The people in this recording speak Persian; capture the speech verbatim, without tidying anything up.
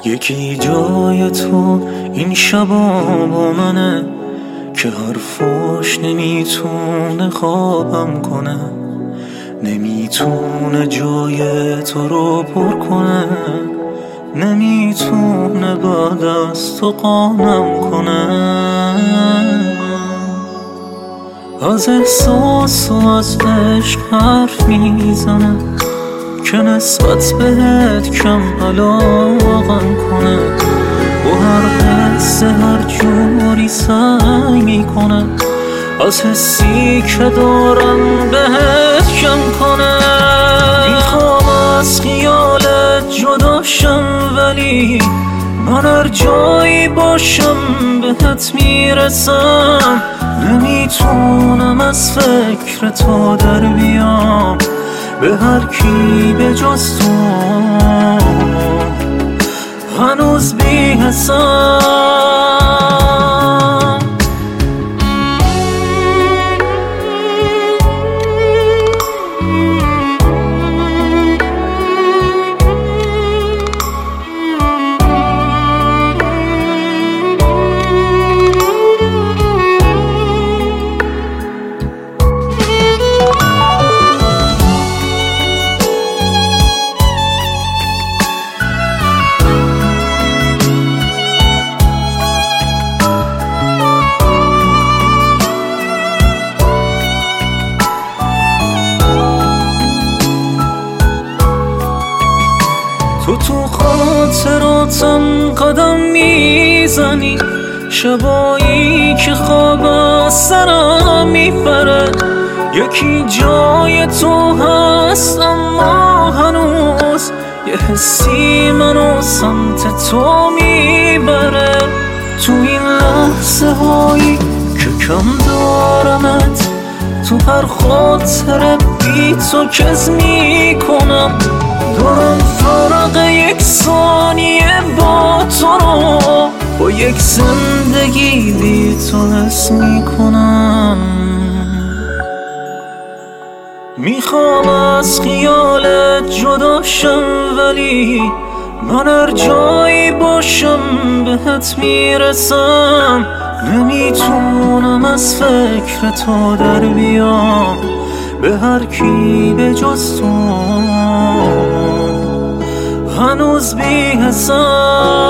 یکی جای تو این شبا با منه که حرفاش نمیتونه خوابم کنه، نمیتونه جای تو رو پر کنه، نمیتونه بعد از تو قانم کنه. از احساس و از عشق حرف میزنه که نسبت بهت کم علاقم کنه، با هر حس هر جوری سعی میکنه از حسی که دارم بهت کم کنه. میخوام از خیالت جداشم ولی من هر جایی باشم بهت میرسم، نمیتونم از فکر تو در بیام به هر کی به جز تو هنوز بی حسام. تو تو خاطراتم قدم میزنی، شبایی که خواب از سرم میپره. یکی جای تو هست اما هنوز یه حسی منو سمت تو میبره. تو این لحظه هایی که کم دارمت، تو هر خاطره بی تو کز میکنم، دارم فرق یک ثانیه با تو رو با یک زندگی بی تو حس میکنم. میخوام از خیالت جداشم ولی من هر جایی باشم بهت میرسم، نمیتونم از فکر تو در بیام به هر کی به جز تو هنوز بی حساب.